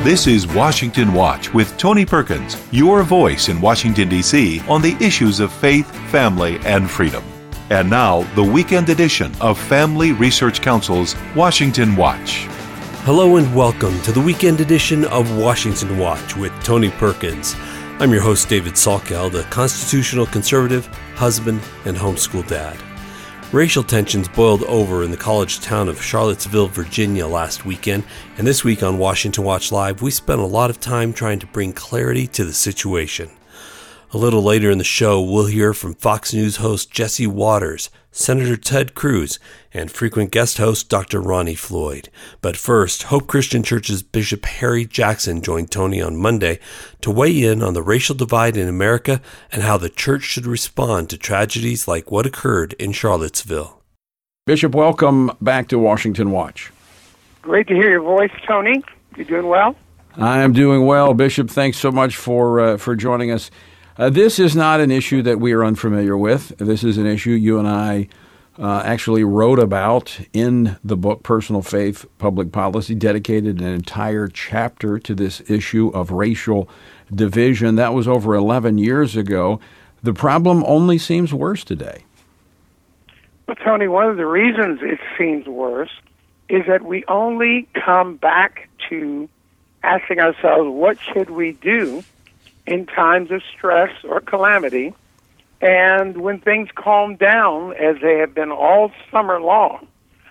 This is Washington Watch with Tony Perkins, your voice in Washington, D.C. on the issues of faith, family, and freedom. And now, the weekend edition of Family Research Council's Washington Watch. Hello and welcome to the weekend edition of Washington Watch with Tony Perkins. I'm your host, David Salkeld, a constitutional conservative, husband, and homeschool dad. Racial tensions boiled over in the college town of Charlottesville, Virginia last weekend, and this week on Washington Watch Live, we spent a lot of time trying to bring clarity to the situation. A little later in the show, we'll hear from Fox News host Jesse Waters, Senator Ted Cruz, and frequent guest host Dr. Ronnie Floyd. But first, Hope Christian Church's Bishop Harry Jackson joined Tony on Monday to weigh in on the racial divide in America and how the church should respond to tragedies like what occurred in Charlottesville. Bishop, welcome back to Washington Watch. Great to hear your voice, Tony. You doing well? I am doing well, Bishop. Thanks so much for joining us. This is not an issue that we are unfamiliar with. This is an issue you and I actually wrote about in the book Personal Faith, Public Policy, dedicated an entire chapter to this issue of racial division. That was over 11 years ago. The problem only seems worse today. Well, Tony, one of the reasons it seems worse is that we only come back to asking ourselves, what should we do in times of stress or calamity, and when things calm down, as they have been all summer long,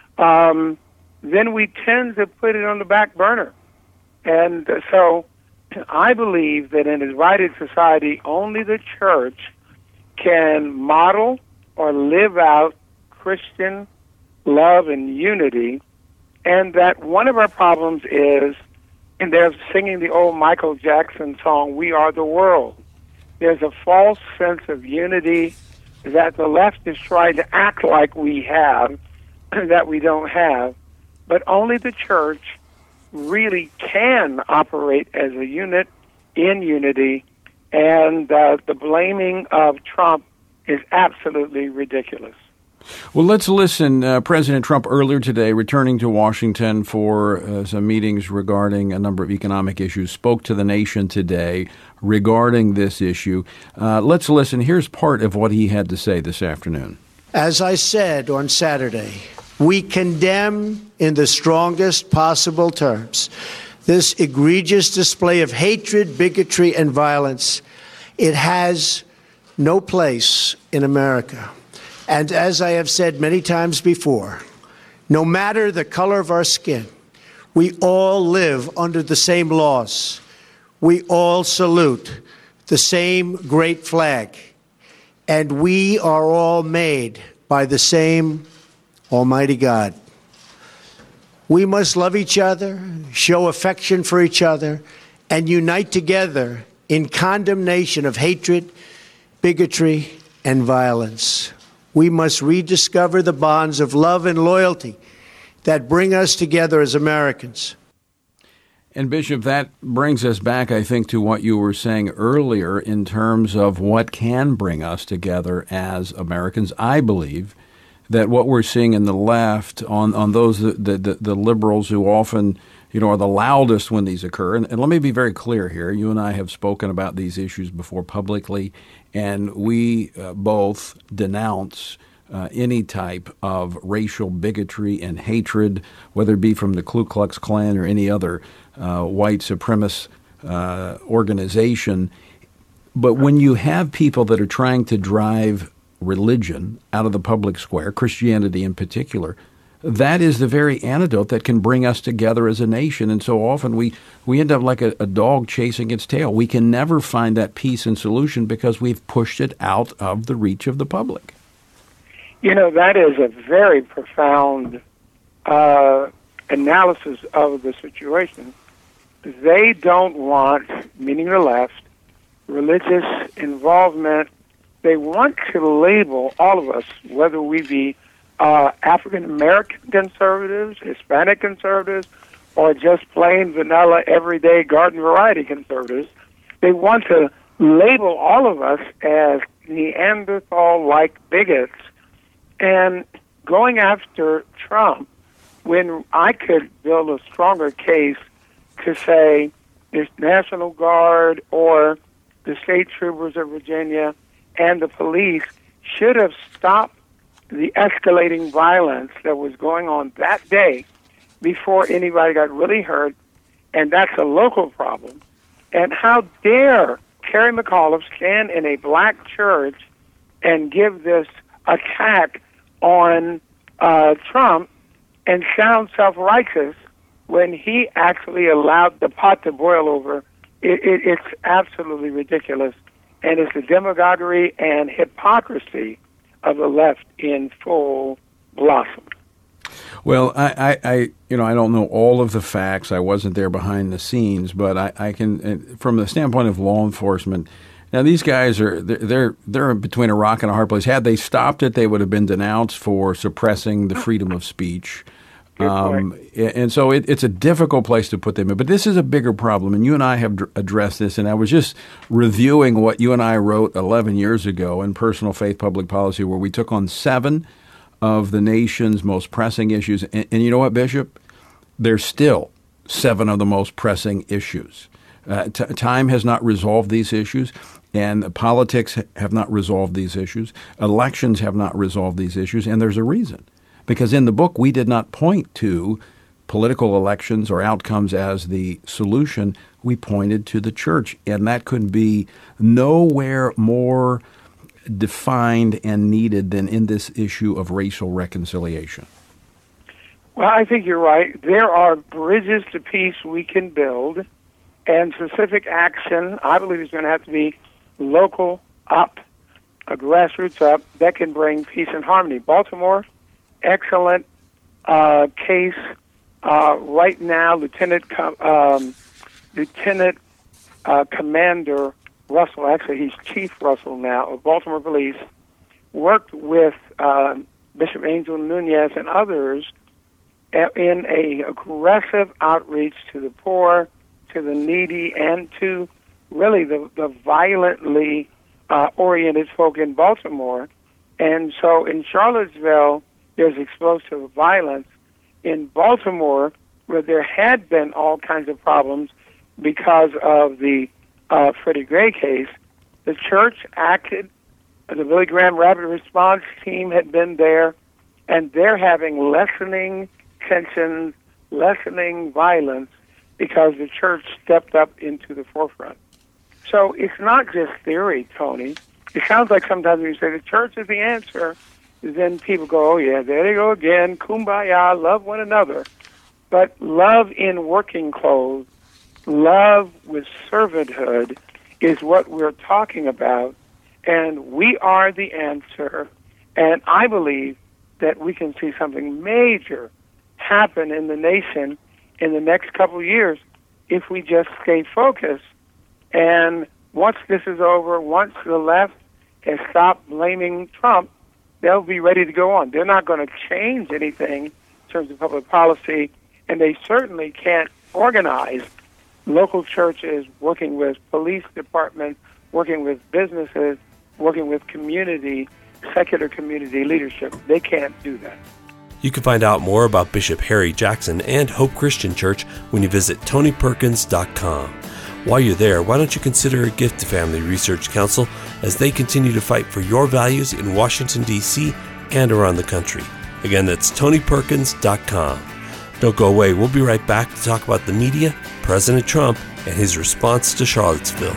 then we tend to put it on the back burner. And so I believe that in a divided society, only the church can model or live out Christian love and unity, and that one of our problems is, and they're singing the old Michael Jackson song, We Are the World. There's a false sense of unity that the left is trying to act like we have, that we don't have. But only the church really can operate as a unit in unity, and the blaming of Trump is absolutely ridiculous. Well, let's listen. President Trump earlier today, returning to Washington for some meetings regarding a number of economic issues, spoke to the nation today regarding this issue. Let's listen. Here's part of what he had to say this afternoon. As I said on Saturday, we condemn in the strongest possible terms this egregious display of hatred, bigotry, and violence. It has no place in America. And as I have said many times before, no matter the color of our skin, we all live under the same laws. We all salute the same great flag. And we are all made by the same Almighty God. We must love each other, show affection for each other, and unite together in condemnation of hatred, bigotry, and violence. We must rediscover the bonds of love and loyalty that bring us together as Americans. And Bishop, that brings us back, I think, to what you were saying earlier in terms of what can bring us together as Americans. I believe that what we're seeing in the left, on those the liberals who often are the loudest when these occur. And let me be very clear here. You and I have spoken about these issues before publicly, and we both denounce any type of racial bigotry and hatred, whether it be from the Ku Klux Klan or any other white supremacist organization. But when you have people that are trying to drive religion out of the public square, Christianity in particular, that is the very antidote that can bring us together as a nation. And so often we end up like a dog chasing its tail. We can never find that peace and solution because we've pushed it out of the reach of the public. That is a very profound analysis of the situation. They don't want, meaning the left, religious involvement. They want to label all of us, whether we be African-American conservatives, Hispanic conservatives, or just plain vanilla, everyday garden variety conservatives. They want to label all of us as Neanderthal-like bigots. And going after Trump, when I could build a stronger case to say the National Guard or the state troopers of Virginia and the police should have stopped the escalating violence that was going on that day before anybody got really hurt, and that's a local problem. And how dare Terry McAuliffe stand in a black church and give this attack on Trump and sound self-righteous when he actually allowed the pot to boil over. It's absolutely ridiculous, and it's the demagoguery and hypocrisy of the left in full blossom. Well, I don't know all of the facts. I wasn't there behind the scenes, but I can, from the standpoint of law enforcement. Now, these guys they're between a rock and a hard place. Had they stopped it, they would have been denounced for suppressing the freedom of speech. And so it's a difficult place to put them in. But this is a bigger problem, and you and I have addressed this. And I was just reviewing what you and I wrote 11 years ago in Personal Faith Public Policy, where we took on 7 of the nation's most pressing issues. And you know what, Bishop? There's still 7 of the most pressing issues. Time has not resolved these issues, and politics have not resolved these issues. Elections have not resolved these issues, and there's a reason. Because in the book, we did not point to political elections or outcomes as the solution. We pointed to the church, and that could be nowhere more defined and needed than in this issue of racial reconciliation. Well, I think you're right. There are bridges to peace we can build, and specific action, I believe, is going to have to be local up, a grassroots up, that can bring peace and harmony. Baltimore, excellent case. Right now, Lieutenant Commander Russell, actually he's Chief Russell now, of Baltimore Police, worked with Bishop Angel Nunez and others in a aggressive outreach to the poor, to the needy, and to really the violently oriented folk in Baltimore. And so in Charlottesville, there's explosive violence. In Baltimore, where there had been all kinds of problems because of the Freddie Gray case, the church acted. The Billy Graham Rapid Response Team had been there, and they're having lessening tensions, lessening violence, because the church stepped up into the forefront. So it's not just theory, Tony. It sounds like sometimes when you say the church is the answer, then people go, oh, yeah, there they go again, kumbaya, love one another. But love in working clothes, love with servanthood is what we're talking about, and we are the answer. And I believe that we can see something major happen in the nation in the next couple of years if we just stay focused. And once this is over, once the left has stopped blaming Trump, they'll be ready to go on. They're not going to change anything in terms of public policy, and they certainly can't organize local churches, working with police departments, working with businesses, working with community, secular community leadership. They can't do that. You can find out more about Bishop Harry Jackson and Hope Christian Church when you visit TonyPerkins.com. While you're there, why don't you consider a gift to Family Research Council as they continue to fight for your values in Washington, D.C. and around the country. Again, that's TonyPerkins.com. Don't go away. We'll be right back to talk about the media, President Trump, and his response to Charlottesville.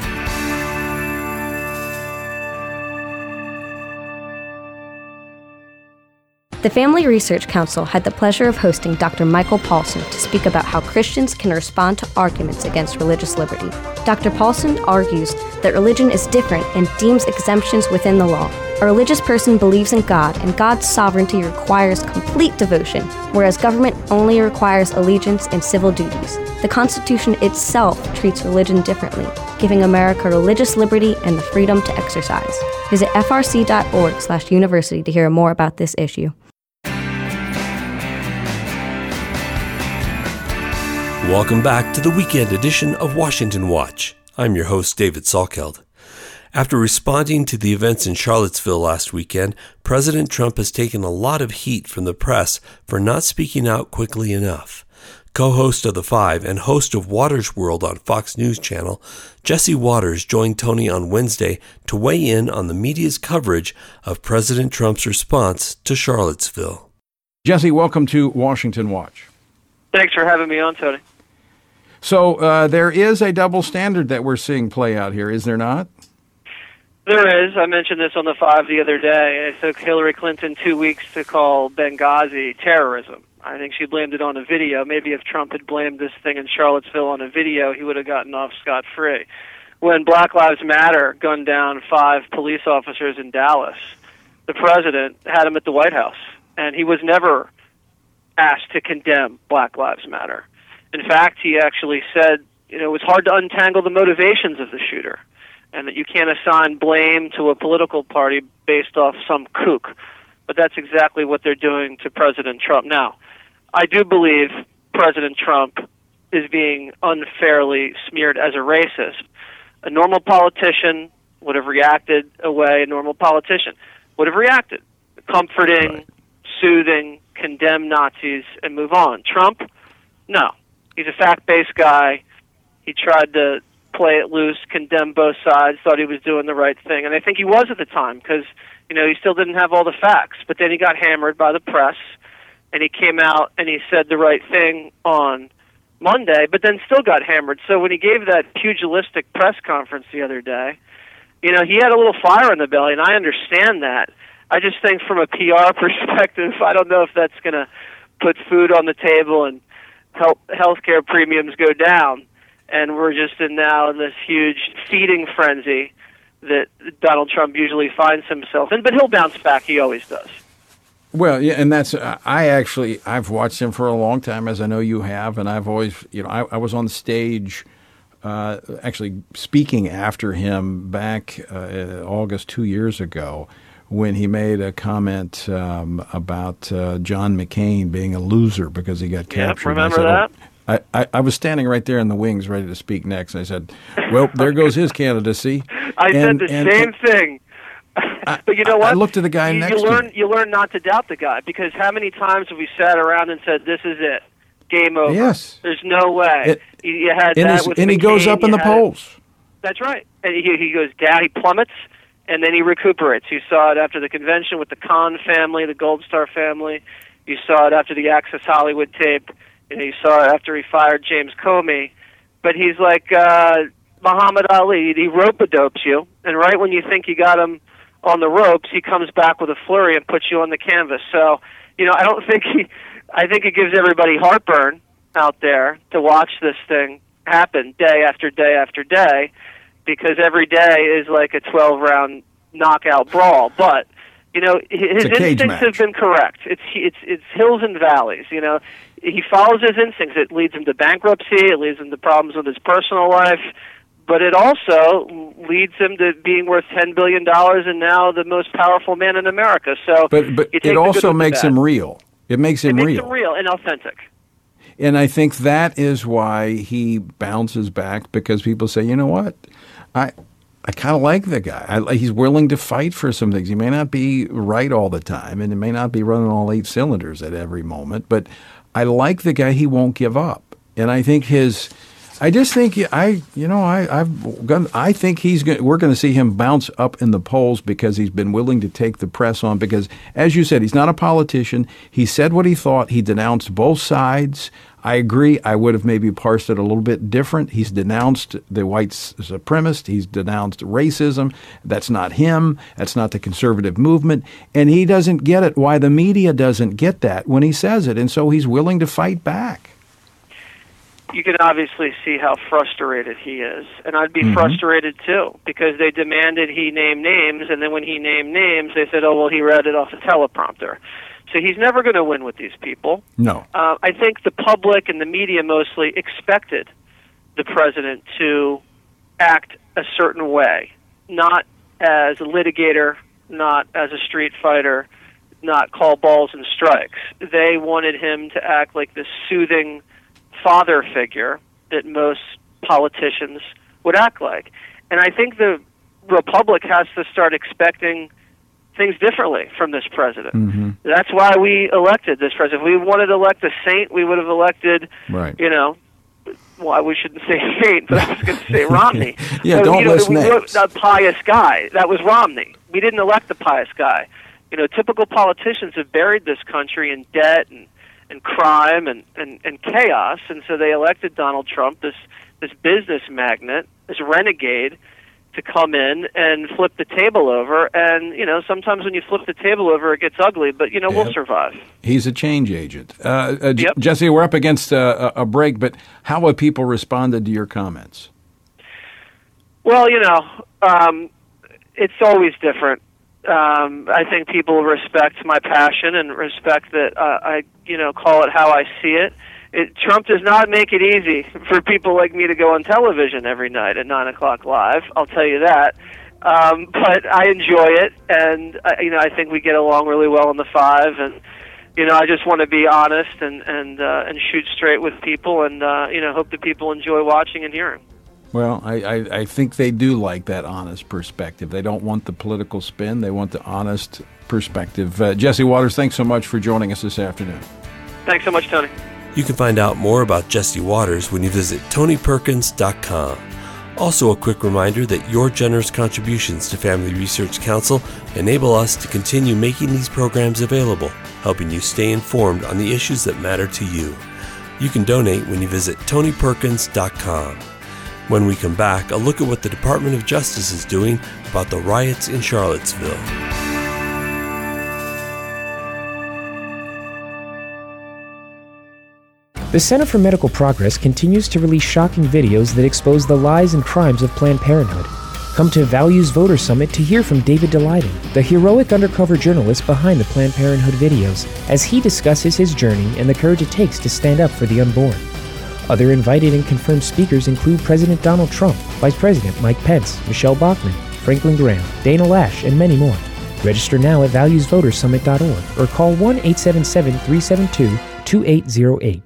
The Family Research Council had the pleasure of hosting Dr. Michael Paulson to speak about how Christians can respond to arguments against religious liberty. Dr. Paulson argues that religion is different and deems exemptions within the law. A religious person believes in God, and God's sovereignty requires complete devotion, whereas government only requires allegiance and civil duties. The Constitution itself treats religion differently, giving America religious liberty and the freedom to exercise. Visit frc.org/university to hear more about this issue. Welcome back to the weekend edition of Washington Watch. I'm your host, David Salkeld. After responding to the events in Charlottesville last weekend, President Trump has taken a lot of heat from the press for not speaking out quickly enough. Co-host of The Five and host of Waters World on Fox News Channel, Jesse Waters joined Tony on Wednesday to weigh in on the media's coverage of President Trump's response to Charlottesville. Jesse, welcome to Washington Watch. Thanks for having me on, Tony. So there is a double standard that we're seeing play out here, is there not? There is. I mentioned this on The Five the other day. It took Hillary Clinton 2 weeks to call Benghazi terrorism. I think she blamed it on a video. Maybe if Trump had blamed this thing in Charlottesville on a video, he would have gotten off scot-free. When Black Lives Matter gunned down 5 police officers in Dallas, the president had him at the White House, and he was never asked to condemn Black Lives Matter. In fact, he actually said, it was hard to untangle the motivations of the shooter, and that you can't assign blame to a political party based off some kook. But that's exactly what they're doing to President Trump now. I do believe President Trump is being unfairly smeared as a racist. A normal politician would have reacted a way a normal politician would have reacted. Comforting, right. Soothing, condemn Nazis, and move on. Trump? No. He's a fact-based guy. He tried to play it loose, condemn both sides, thought he was doing the right thing. And I think he was at the time because, he still didn't have all the facts. But then he got hammered by the press, and he came out and he said the right thing on Monday, but then still got hammered. So when he gave that pugilistic press conference the other day, he had a little fire in the belly, and I understand that. I just think from a PR perspective, I don't know if that's going to put food on the table and help healthcare premiums go down. And we're just in this huge feeding frenzy that Donald Trump usually finds himself in, but he'll bounce back. He always does. Well, yeah, and that's I've watched him for a long time, as I know you have, and I've always, I was on the stage actually speaking after him back August 2 years ago when he made a comment about John McCain being a loser because he got captured. Remember that? I was standing right there in the wings ready to speak next, and I said, well, there goes his candidacy. I said the same thing. But you know what? I looked at the guy next to me. You learn not to doubt the guy, because how many times have we sat around and said, this is it, game over. Yes. There's no way. You had that with and McCain, he goes up in the polls. That's right. And he goes down, he plummets, and then he recuperates. You saw it after the convention with the Khan family, the Gold Star family. You saw it after the Access Hollywood tape. You saw it after he fired James Comey. But he's like Muhammad Ali. He rope-a-dopes you, and right when you think you got him on the ropes, he comes back with a flurry and puts you on the canvas. So, I think it gives everybody heartburn out there to watch this thing happen day after day after day, because every day is like a 12-round knockout brawl. But his instincts have been correct. It's hills and valleys. He follows his instincts. It leads him to bankruptcy. It leads him to problems with his personal life. But it also leads him to being worth $10 billion and now the most powerful man in America. So, but it also makes him real. It makes him real. It makes him real and authentic. And I think that is why he bounces back, because people say, you know what, I kind of like the guy. He's willing to fight for some things. He may not be right all the time, and he may not be running all 8 cylinders at every moment, but I like the guy. He won't give up. And I think we're going to see him bounce up in the polls because he's been willing to take the press on, because, as you said, he's not a politician. He said what he thought. He denounced both sides. I agree. I would have maybe parsed it a little bit different. He's denounced the white supremacist. He's denounced racism. That's not him. That's not the conservative movement. And he doesn't get it, why the media doesn't get that when he says it. And so he's willing to fight back. You can obviously see how frustrated he is. And I'd be frustrated, too, because they demanded he name names, and then when he named names, they said, oh, well, he read it off a teleprompter. So he's never going to win with these people. No. I think the public and the media mostly expected the president to act a certain way, not as a litigator, not as a street fighter, not call balls and strikes. They wanted him to act like this soothing father figure that most politicians would act like. And I think the Republic has to start expecting things differently from this president. Mm-hmm. That's why we elected this president. If we wanted to elect a saint, we would have elected, Right. Well, we shouldn't say saint, but I was going to say Romney. Yeah, don't list names. A pious guy. That was Romney. We didn't elect the pious guy. Typical politicians have buried this country in debt and crime and chaos, and so they elected Donald Trump, this business magnate, this renegade, to come in and flip the table over. And, sometimes when you flip the table over, it gets ugly, but, we'll survive. He's a change agent. Yep. Jesse, we're up against a break, but how have people responded to your comments? Well, it's always different. I think people respect my passion and respect that I call it how I see it. Trump does not make it easy for people like me to go on television every night at 9 o'clock live. I'll tell you that. But I enjoy it, and I think we get along really well on the 5. And I just want to be honest and shoot straight with people, and hope that people enjoy watching and hearing. Well, I think they do like that honest perspective. They don't want the political spin. They want the honest perspective. Jesse Waters, thanks so much for joining us this afternoon. Thanks so much, Tony. You can find out more about Jesse Waters when you visit TonyPerkins.com. Also, a quick reminder that your generous contributions to Family Research Council enable us to continue making these programs available, helping you stay informed on the issues that matter to you. You can donate when you visit TonyPerkins.com. When we come back, a look at what the Department of Justice is doing about the riots in Charlottesville. The Center for Medical Progress continues to release shocking videos that expose the lies and crimes of Planned Parenthood. Come to Values Voter Summit to hear from David Daleiden, the heroic undercover journalist behind the Planned Parenthood videos, as he discusses his journey and the courage it takes to stand up for the unborn. Other invited and confirmed speakers include President Donald Trump, Vice President Mike Pence, Michelle Bachmann, Franklin Graham, Dana Lash, and many more. Register now at valuesvotersummit.org or call 1-877-372-2808.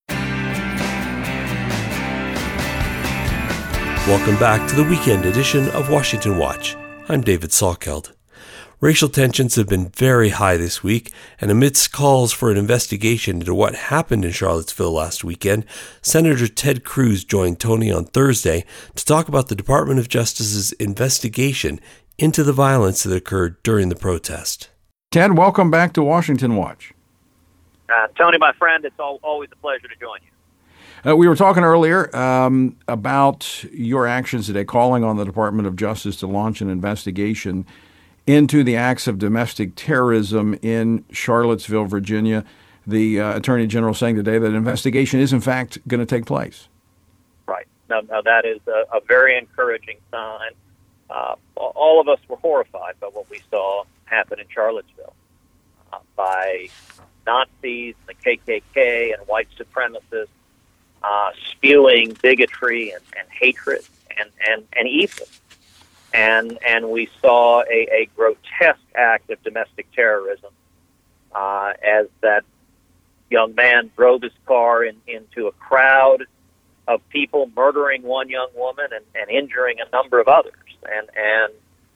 Welcome back to the weekend edition of Washington Watch. I'm David Salkeld. Racial tensions have been very high this week, and amidst calls for an investigation into what happened in Charlottesville last weekend, Senator Ted Cruz joined Tony on Thursday to talk about the Department of Justice's investigation into the violence that occurred during the protest. Ted, welcome back to Washington Watch. Tony, my friend, it's always a pleasure to join you. We were talking earlier about your actions today, calling on the Department of Justice to launch an investigation into the acts of domestic terrorism in Charlottesville, Virginia. The Attorney General saying today that an investigation is, in fact, going to take place. Right. Now that is a very encouraging sign. All of us were horrified by what we saw happen in Charlottesville by Nazis, the KKK, and white supremacists spewing bigotry and hatred and evil. And we saw a grotesque act of domestic terrorism as that young man drove his car into a crowd of people, murdering one young woman and injuring a number of others. And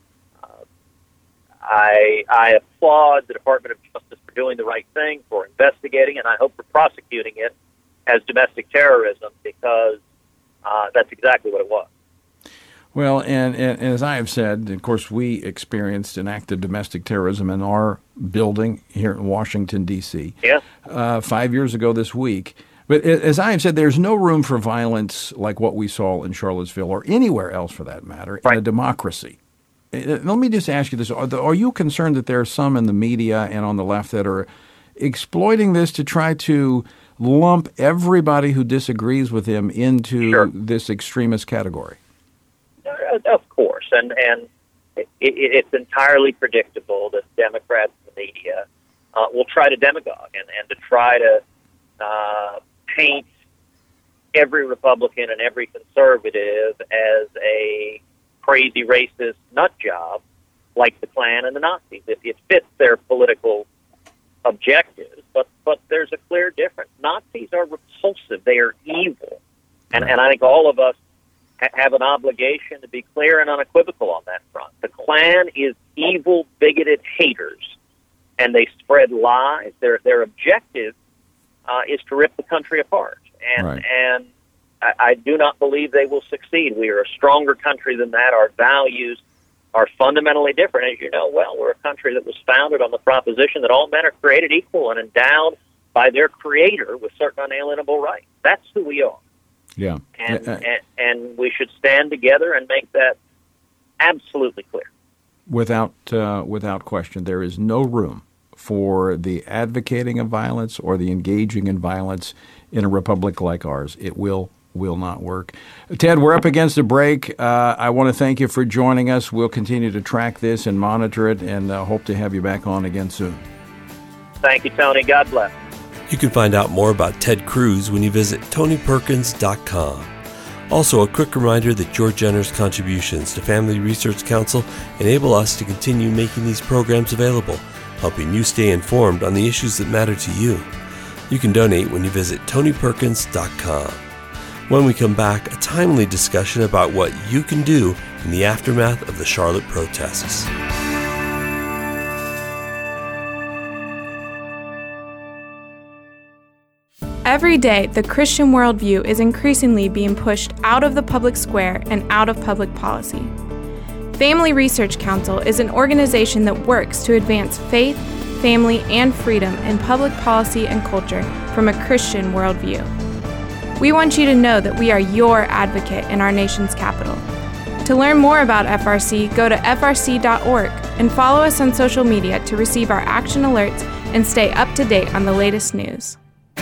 I applaud the Department of Justice for doing the right thing, for investigating, and I hope for prosecuting it as domestic terrorism, because that's exactly what it was. Well, and as I have said, of course, we experienced an act of domestic terrorism in our building here in Washington, D.C. Yeah. 5 years ago this week. But as I have said, there's no room for violence like what we saw in Charlottesville or anywhere else for that matter in a democracy. Let me just ask you this. Are you concerned that there are some in the media and on the left that are exploiting this to try to lump everybody who disagrees with him into this extremist category? Of course, and it's entirely predictable that Democrats and the media will try to demagogue and to try to paint every Republican and every conservative as a crazy racist nut job like the Klan and the Nazis. It fits their political objectives, but there's a clear difference. Nazis are repulsive. They are evil. And I think all of us have an obligation to be clear and unequivocal on that front. The Klan is evil, bigoted, haters, and they spread lies. Their objective is to rip the country apart, and I do not believe they will succeed. We are a stronger country than that. Our values are fundamentally different. As you know well, we're a country that was founded on the proposition that all men are created equal and endowed by their Creator with certain unalienable rights. That's who we are. Yeah. And we should stand together and make that absolutely clear. Without question, there is no room for the advocating of violence or the engaging in violence in a republic like ours. It will not work. Ted, we're up against a break. I want to thank you for joining us. We'll continue to track this and monitor it, and hope to have you back on again soon. Thank you, Tony. God bless. You can find out more about Ted Cruz when you visit TonyPerkins.com. Also, a quick reminder that your generous contributions to Family Research Council enable us to continue making these programs available, helping you stay informed on the issues that matter to you. You can donate when you visit TonyPerkins.com. When we come back, a timely discussion about what you can do in the aftermath of the Charlotte protests. Every day, the Christian worldview is increasingly being pushed out of the public square and out of public policy. Family Research Council is an organization that works to advance faith, family, and freedom in public policy and culture from a Christian worldview. We want you to know that we are your advocate in our nation's capital. To learn more about FRC, go to frc.org and follow us on social media to receive our action alerts and stay up to date on the latest news.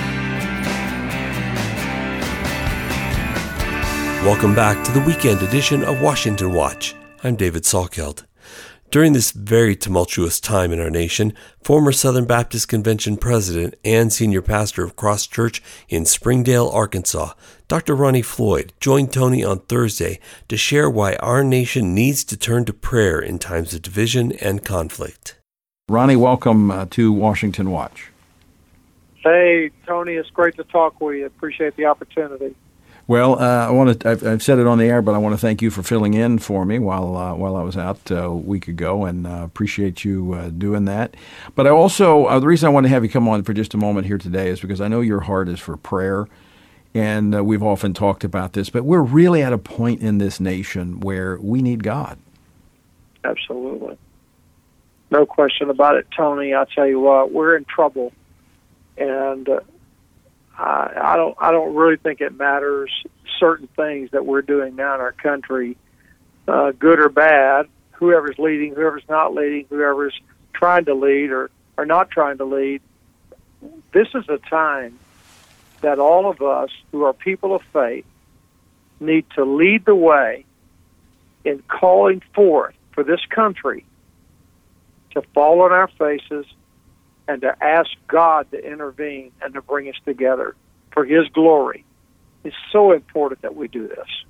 Welcome back to the weekend edition of Washington Watch. I'm David Salkeld. During this very tumultuous time in our nation, former Southern Baptist Convention president and senior pastor of Cross Church in Springdale, Arkansas, Dr. Ronnie Floyd, joined Tony on Thursday to share why our nation needs to turn to prayer in times of division and conflict. Ronnie, welcome to Washington Watch. Hey, Tony, it's great to talk with you. Appreciate the opportunity. Well, I've said it on the air, but I want to thank you for filling in for me while I was out a week ago, and appreciate you doing that. But I also, the reason I want to have you come on for just a moment here today is because I know your heart is for prayer, and we've often talked about this, but we're really at a point in this nation where we need God. Absolutely. No question about it, Tony. I'll tell you what, we're in trouble, and I don't really think it matters certain things that we're doing now in our country, good or bad, whoever's leading, whoever's not leading, whoever's trying to lead or not trying to lead. This is a time that all of us who are people of faith need to lead the way in calling forth for this country to fall on our faces and to ask God to intervene and to bring us together for His glory. It's so important that we do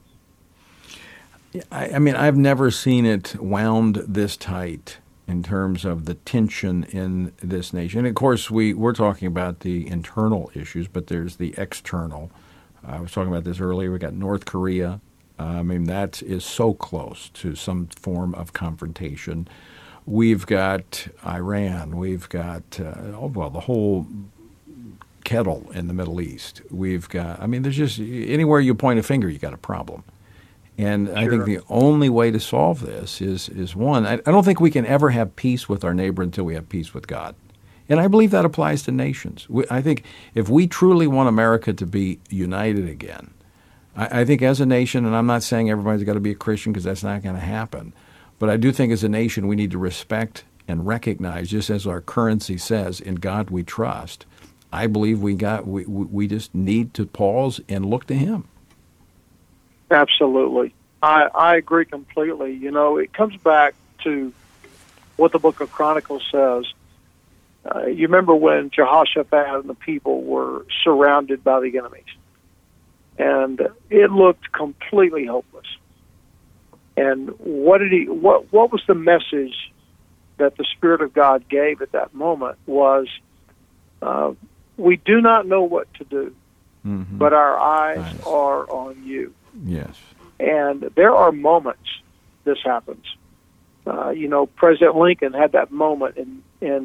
this. I mean, I've never seen it wound this tight in terms of the tension in this nation. And of course, we're talking about the internal issues, but there's the external. I was talking about this earlier. We got North Korea. I mean, that is so close to some form of confrontation. We've got Iran. We've got, the whole kettle in the Middle East. We've got, I mean, there's just, anywhere you point a finger, you got a problem. And sure. I think the only way to solve this is one, I don't think we can ever have peace with our neighbor until we have peace with God. And I believe that applies to nations. I think if we truly want America to be united again, I think as a nation, and I'm not saying everybody's got to be a Christian because that's not going to happen, but I do think as a nation we need to respect and recognize, just as our currency says, in God we trust. I believe we just need to pause and look to Him. Absolutely. I agree completely. You know, it comes back to what the book of Chronicles says. You remember when Jehoshaphat and the people were surrounded by the enemies, and it looked completely hopeless. And what was the message that the Spirit of God gave at that moment was, we do not know what to do, but our eyes are on you. Yes. And there are moments this happens President Lincoln had that moment in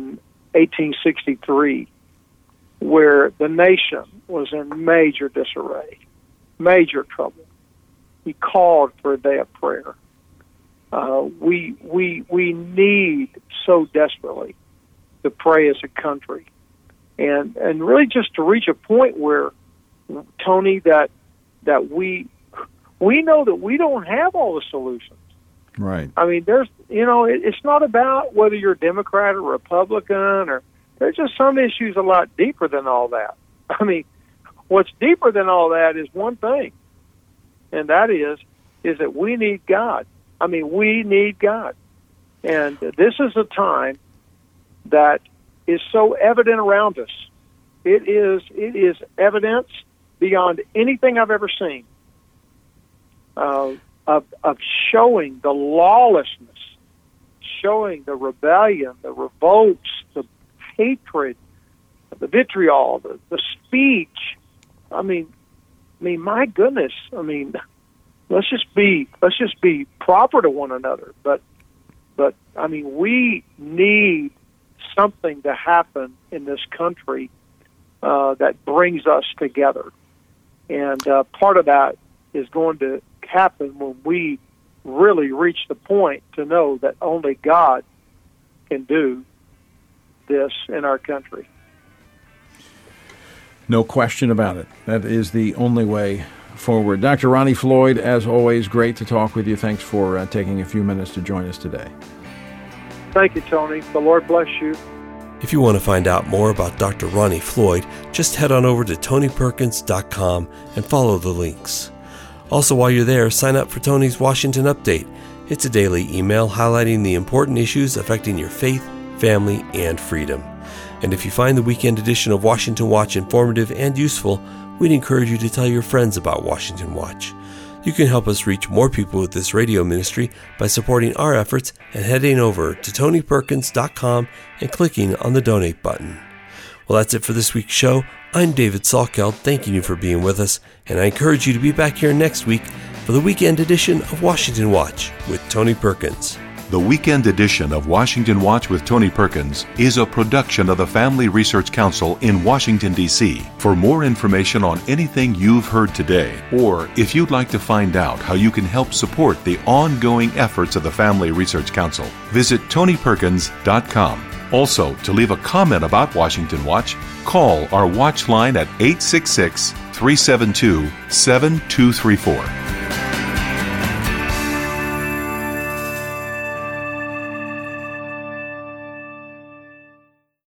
1863 where the nation was in major disarray, major trouble. He called for a day of prayer. We need so desperately to pray as a country, and really just to reach a point where, Tony, that we know that we don't have all the solutions. Right. I mean, it's not about whether you're Democrat or Republican, or there's just some issues a lot deeper than all that. I mean, what's deeper than all that is one thing, and that is that we need God. I mean, we need God. And this is a time that is so evident around us. It is evidence beyond anything I've ever seen of showing the lawlessness, showing the rebellion, the revolts, the hatred, the vitriol, the speech. I mean, my goodness. I mean, let's just be proper to one another. But I mean, we need something to happen in this country that brings us together, and part of that is going to happen when we really reach the point to know that only God can do this in our country. No question about it. That is the only way forward. Dr. Ronnie Floyd, as always, great to talk with you. Thanks for taking a few minutes to join us today. Thank you, Tony. The Lord bless you. If you want to find out more about Dr. Ronnie Floyd, just head on over to TonyPerkins.com and follow the links. Also, while you're there, sign up for Tony's Washington Update. It's a daily email highlighting the important issues affecting your faith, family, and freedom. And if you find the weekend edition of Washington Watch informative and useful, we'd encourage you to tell your friends about Washington Watch. You can help us reach more people with this radio ministry by supporting our efforts and heading over to TonyPerkins.com and clicking on the donate button. Well, that's it for this week's show. I'm David Salkeld, thanking you for being with us, and I encourage you to be back here next week for the weekend edition of Washington Watch with Tony Perkins. The weekend edition of Washington Watch with Tony Perkins is a production of the Family Research Council in Washington, D.C. For more information on anything you've heard today, or if you'd like to find out how you can help support the ongoing efforts of the Family Research Council, visit TonyPerkins.com. Also, to leave a comment about Washington Watch, call our watch line at 866-372-7234.